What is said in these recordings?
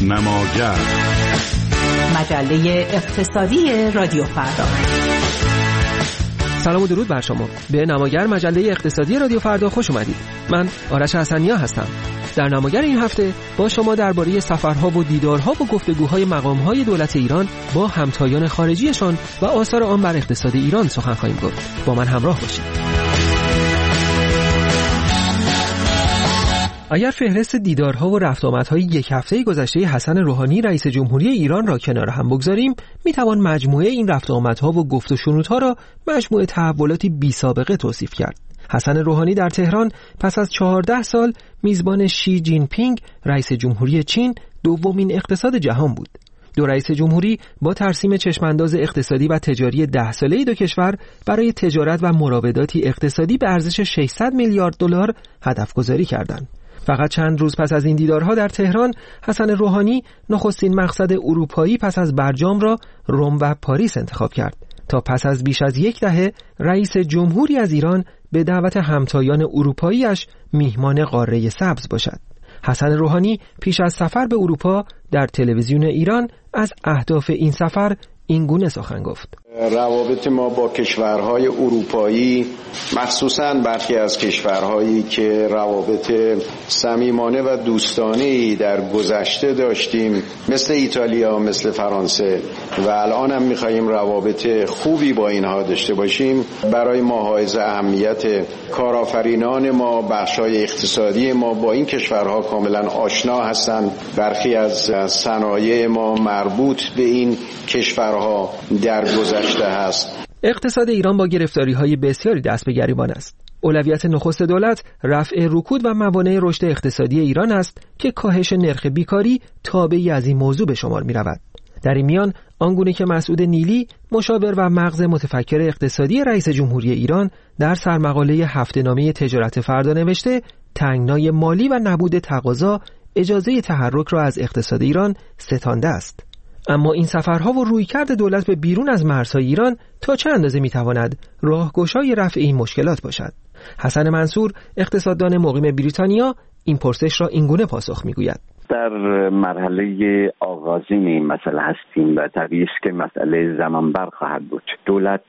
نماگر، مجله اقتصادی رادیو فردا. سلام و درود بر شما. به نماگر مجله اقتصادی رادیو فردا خوش اومدید. من آرش حسنیا هستم. در نماگر این هفته با شما درباره سفرها و دیدارها و گفتگوهای مقامهای دولت ایران با همتایان خارجیشان و آثار آن بر اقتصاد ایران سخن خواهیم گفت. با من همراه باشید. اگر فهرست دیدارها و رفت آمدهای یک هفته گذشته حسن روحانی رئیس جمهوری ایران را کنار هم بگذاریم، میتوان مجموعه این رفت آمدها و گفت و شنودها را مجموعه تحولاتی بی سابقه توصیف کرد. حسن روحانی در تهران پس از 14 سال میزبان شی جین پینگ رئیس جمهوری چین دومین اقتصاد جهان بود. دو رئیس جمهوری با ترسیم چشمانداز اقتصادی و تجاری 10 ساله دو کشور برای تجارت و مراوداتی اقتصادی به ارزش 600 میلیارد دلار هدف گذاری کردند. فقط چند روز پس از این دیدارها در تهران، حسن روحانی نخستین مقصد اروپایی پس از برجام را روم و پاریس انتخاب کرد تا پس از بیش از یک دهه رئیس جمهوری از ایران به دعوت همتایان اروپایی‌اش میهمان قاره سبز باشد. حسن روحانی پیش از سفر به اروپا در تلویزیون ایران از اهداف این سفر این گونه سخن گفت: روابط ما با کشورهای اروپایی، مخصوصاً برخی از کشورهایی که روابط صمیمانه و دوستانه‌ای در گذشته داشتیم، مثل ایتالیا، مثل فرانسه و الان هم می‌خواهیم روابط خوبی با اینها داشته باشیم، برای ما حائز اهمیت. کارآفرینان ما، بخش‌های اقتصادی ما با این کشورها کاملاً آشنا هستند. برخی از صنایع ما مربوط به این کشورها در گذشته هست. اقتصاد ایران با گرفتاری‌های بسیاری دست به گریبان است. اولویت نخست دولت رفع رکود و موانع رشد اقتصادی ایران است که کاهش نرخ بیکاری تابعی از این موضوع به شمار می‌رود. در این میان آنگونه که مسعود نیلی، مشاور و مغز متفکر اقتصادی رئیس جمهوری ایران، در سرمقاله هفته‌نامه تجارت فردا نوشته، تنگنای مالی و نبود تقاضا اجازه تحرک را از اقتصاد ایران ستانده است. اما این سفرها و رویکرد دولت به بیرون از مرزهای ایران تا چه اندازه میتواند راهگشای رفع این مشکلات باشد؟ حسن منصور، اقتصاددان مقیم بریتانیا، این پرسش را اینگونه پاسخ میگوید: در مرحله آغازین این مسئله هستیم و طبیعی است که مسئله زمانبر خواهد بود. دولت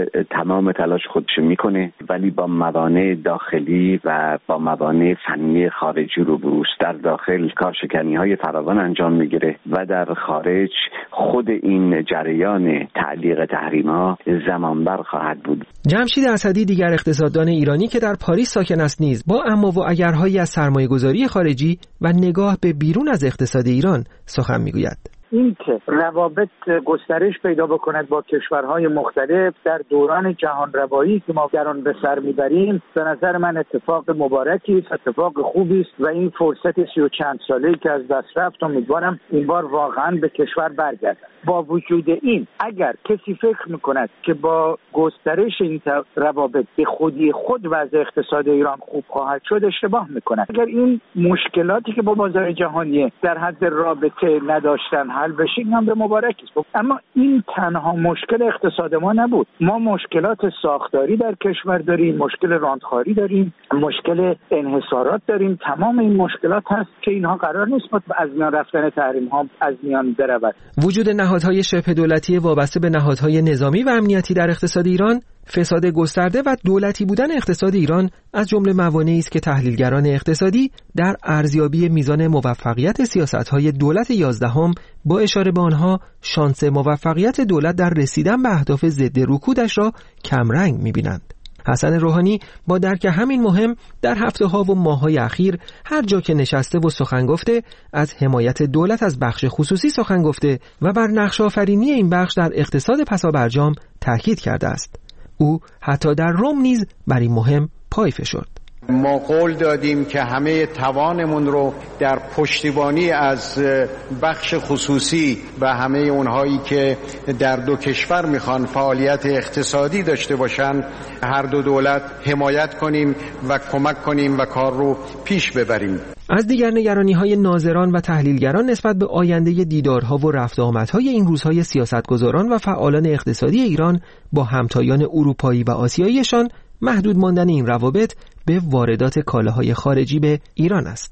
تمام تلاش خودش میکنه، ولی با موانع داخلی و با موانع فنی خارجی روبروست. در داخل کارشکنی‌های فراوان انجام میگیره و در خارج خود این جریان تعلیق تحریم‌ها زمانبر خواهد بود. جمشید اسدی، دیگر اقتصاددان ایرانی که در پاریس ساکن است، نیز با اما و اگرهایی از سرمایه‌گذاری خارجی و نگاه به بیرون از اقتصاد ایران سخن میگوید. این که روابط گسترش پیدا بکند با کشورهای مختلف در دوران جهان روایی که ما در آن به سر میبریم، به نظر من اتفاق مبارکی است، اتفاق خوبی است و این فرصت 30 و چند ساله‌ای که از دست رفت، امیدوارم این بار واقعا به کشور برگردد. با وجود این، اگر کسی فکر میکند که با گسترش این روابط به خودی خود وضع اقتصاد ایران خوب خواهد شد، اشتباه میکند. اگر این مشکلاتی که با بازار جهانی در حد رابطه نداشتن حل بشه، این هم به مبارک است. اما این تنها مشکل اقتصاد ما نبود. ما مشکلات ساختاری در کشور داریم، مشکل راندخواری داریم، مشکل انحصارات داریم. تمام این مشکلات هست که اینها قرار نیست از میان رفتن تحریم ها از میان برود. وجود نهادهای شبه دولتی وابسته به نهادهای نظامی و امنیتی در اقتصاد ایران، فساد گسترده و دولتی بودن اقتصاد ایران از جمله موانعی است که تحلیلگران اقتصادی در ارزیابی میزان موفقیت سیاست‌های دولت 11 با اشاره به آنها شانس موفقیت دولت در رسیدن به اهداف ضد رکودش را کمرنگ می‌بینند. حسن روحانی با درک همین مهم در هفته‌ها و ماه‌های اخیر هر جا که نشسته و سخن گفته، از حمایت دولت از بخش خصوصی سخن گفته و بر نقش آفرینی این بخش در اقتصاد پسابرجام تاکید کرده است. او حتی در روم نیز بر این مهم پای فشرد. ما قول دادیم که همه توانمون رو در پشتیبانی از بخش خصوصی و همه اونهایی که در دو کشور میخوان فعالیت اقتصادی داشته باشن، هر دو دولت حمایت کنیم و کمک کنیم و کار رو پیش ببریم. از دیگر نگرانی‌های ناظران و تحلیلگران نسبت به آینده دیدارها و رفت آمدهای این روزهای سیاستگزاران و فعالان اقتصادی ایران با همتایان اروپایی و آسیاییشان محدود ماندن این روابط به واردات کالاهای خارجی به ایران است.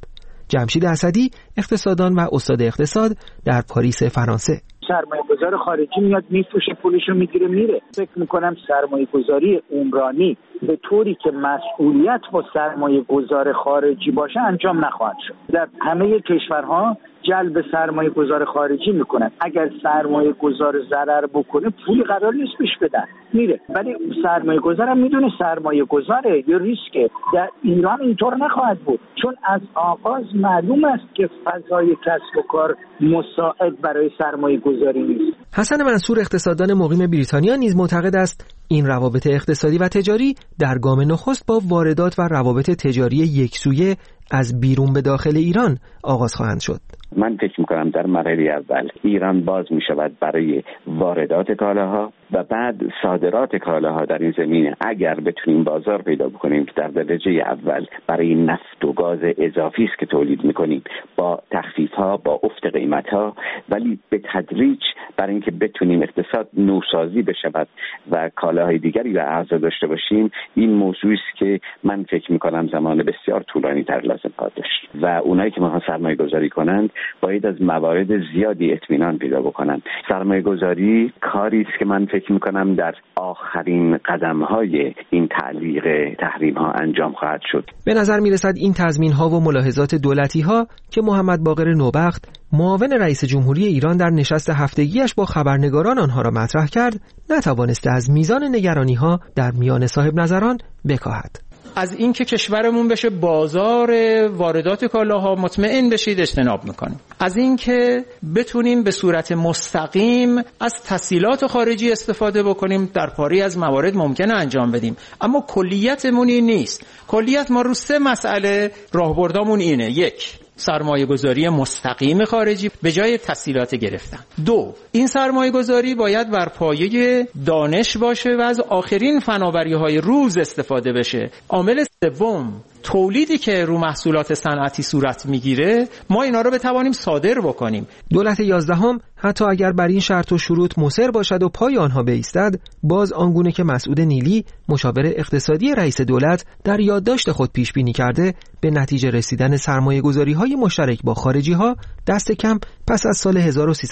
جمشید اسدی، اقتصاددان و استاد اقتصاد در پاریس فرانسه. سرمایه‌گذار خارجی میاد میفروشه، پولشو میگیره میره. فکر میکنم سرمایه‌گذاری عمرانی به طوری که مسئولیت با سرمایه‌گذار خارجی باشه انجام نخواهد شد. در همه کشورها جلب سرمایه‌گذار خارجی میکنن. اگر سرمایه‌گذار ضرر بکنه پولی قرار نیست پیش بدن، میره. ولی سرمایه‌گذار هم میدونه سرمایه‌گذاره یا ریسکه. در ایران اینطور نخواهد بود، چون از آغاز معلوم است که فضای کسب و کار مساعد برای سرمایه‌گذاری نیست. حسن منصور، اقتصاددان مقیم بریتانیا، نیز معتقد است این روابط اقتصادی و تجاری در گام نخست با واردات و روابط تجاری یکسویه از بیرون به داخل ایران آغاز خواهند شد. من فکر میکنم در مرحله اول ایران باز میشود برای واردات کالاها و بعد صادرات کالاها. در این زمینه اگر بتونیم بازار پیدا بکنیم که در درجه اول برای نفت و گاز اضافی است که تولید میکنیم با تخفیف‌ها، با افت قیمت‌ها، ولی به تدریج برای اینکه بتونیم اقتصاد نوسازی بشود و کالاهای دیگری و عرضه داشته باشیم، این موضوعی است که من فکر میکنم زمان بسیار طولانی تر لازم خواهد داشت و اونایی که میخوان سرمایه گذاری کنند باید از موارد زیادی اطمینان پیدا بکنند. سرمایه گذاری کاری است که من فکر میکنم در آخرین قدم‌های این تعلیق تحریم‌ها انجام خواهد شد. به نظر میرسد این تضمین‌ها و ملاحظات دولتی‌ها که محمد باقر نوبخت، معاون رئیس جمهوری ایران، در نشست هفتگیش با خبرنگاران آنها را مطرح کرد، نتوانسته از میزان نگرانی‌ها در میان صاحب نظران بکاهد. از اینکه کشورمون بشه بازار واردات کالاها مطمئن بشید اجتناب میکنیم. از اینکه بتونیم به صورت مستقیم از تسهیلات خارجی استفاده بکنیم در پاری از موارد ممکنه انجام بدیم، اما کلیتمون این نیست. کلیت ما رو 3 مسئله راهبردامون اینه: 1. سرمایه‌گذاری مستقیم خارجی به جای تسهیلات گرفتن. 2. این سرمایه‌گذاری باید بر پایه دانش باشه و از آخرین فناوری‌های روز استفاده بشه. عامل 3. تولیدی که رو محصولات صنعتی صورت میگیره ما اینا رو بتوانیم صادر بکنیم. دولت 11 حتی اگر بر این شرط و شروط مصر باشد و پای آنها بایستد، باز آنگونه که مسعود نیلی، مشاور اقتصادی رئیس دولت، در یادداشت خود پیش بینی کرده، به نتیجه رسیدن سرمایه‌گذاری‌های مشترک با خارجی‌ها دست کم پس از سال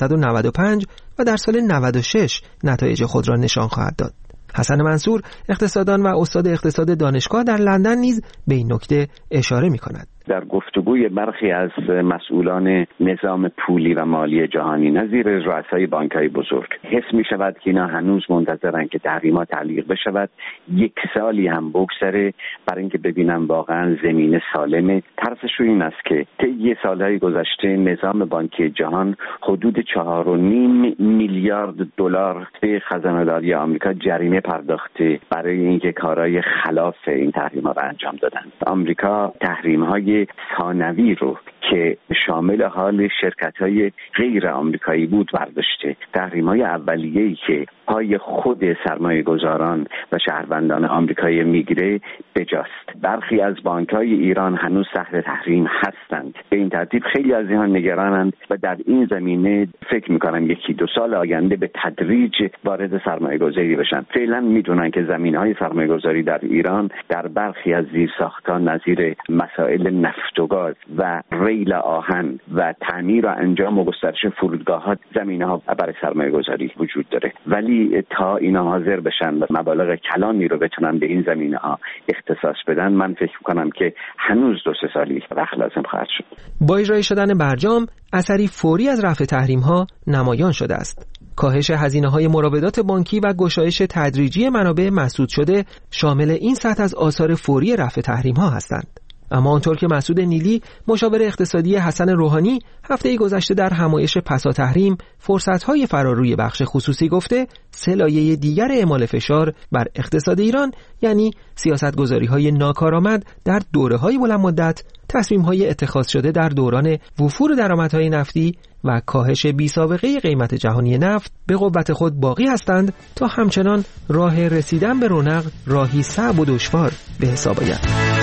1395 و در سال 96 نتایج خود را نشان خواهد داد. حسن منصور، اقتصاددان و استاد اقتصاد دانشگاه در لندن، نیز به این نکته اشاره می‌کند. در گفتگوی برخی از مسئولان نظام پولی و مالی جهانی نظیر رؤسای بانک‌های بزرگ حس می‌شود که اینا هنوز منتظرن که تحریم‌ها تعلیق بشود، 1 سالی هم بگذره برای اینکه ببینن واقعا زمین سالمه. ترسشون این است که طی سال‌های گذشته نظام بانکی جهان حدود 4.5 میلیارد دلار به خزانه‌داری آمریکا جریمه پرداخته برای اینکه کارهای خلاف این تحریم‌ها را انجام دادن. آمریکا تحریم‌های ثانوی رو که شامل حال شرکت‌های غیر آمریکایی بود برداشته. تحریم‌های اولیه‌ای که پای خود سرمایه‌گذاران و شهروندان آمریکایی میگیره بجاست. برخی از بانک‌های ایران هنوز تحت تحریم هستند. به این ترتیب خیلی از اینها نگرانند و در این زمینه فکر می‌کنم 1-2 سال آینده به تدریج وارد سرمایه‌گذاری بشن. فعلا می‌دونن که زمینه‌های سرمایه‌گذاری در ایران در برخی از زیرساختان نظیر مسائل نفت و گاز و ریل آهن و تعمیر و انجام و گسترش فرودگاه‌ها زمینه‌ها برای سرمایه‌گذاری وجود داره، ولی تا اینا حاضر بشن و مبالغ کلانی رو بتونن به این زمینه‌ها اختصاص بدن، من فکر می‌کنم که هنوز 2-3 سالی وقت لازم خواهد شد. با اجرای شدن برجام، اثری فوری از رفع تحریم‌ها نمایان شده است. کاهش هزینه‌های مراودات بانکی و گشایش تدریجی منابع مسدود شده شامل این سطح از آثار فوری رفع تحریم‌ها هستند. اما آنطور که مسعود نیلی، مشاور اقتصادی حسن روحانی، هفته گذشته در همایش پسا تحریم فرصت‌های فراروی بخش خصوصی گفته، 3 لایه دیگر اعمال فشار بر اقتصاد ایران، یعنی سیاست‌گذاری‌های ناکارآمد در دوره‌های بلند مدت، تصمیم‌های اتخاذ شده در دوران وفور درآمدهای نفتی و کاهش بی‌سابقه قیمت جهانی نفت به قوت خود باقی هستند تا همچنان راه رسیدن به رونق راهی صعب و دشوار به حساب آید.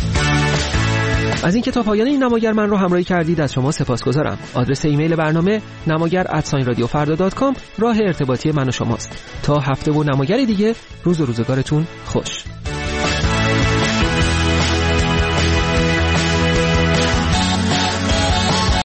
از این تا پایان این نماگر من رو همراهی کردید از شما سپاسگزارم. آدرس ایمیل برنامه namagar@radiofarda.com راه ارتباطی من و شماست. تا هفته و نماگر دیگه، روز و روزگارتون خوش.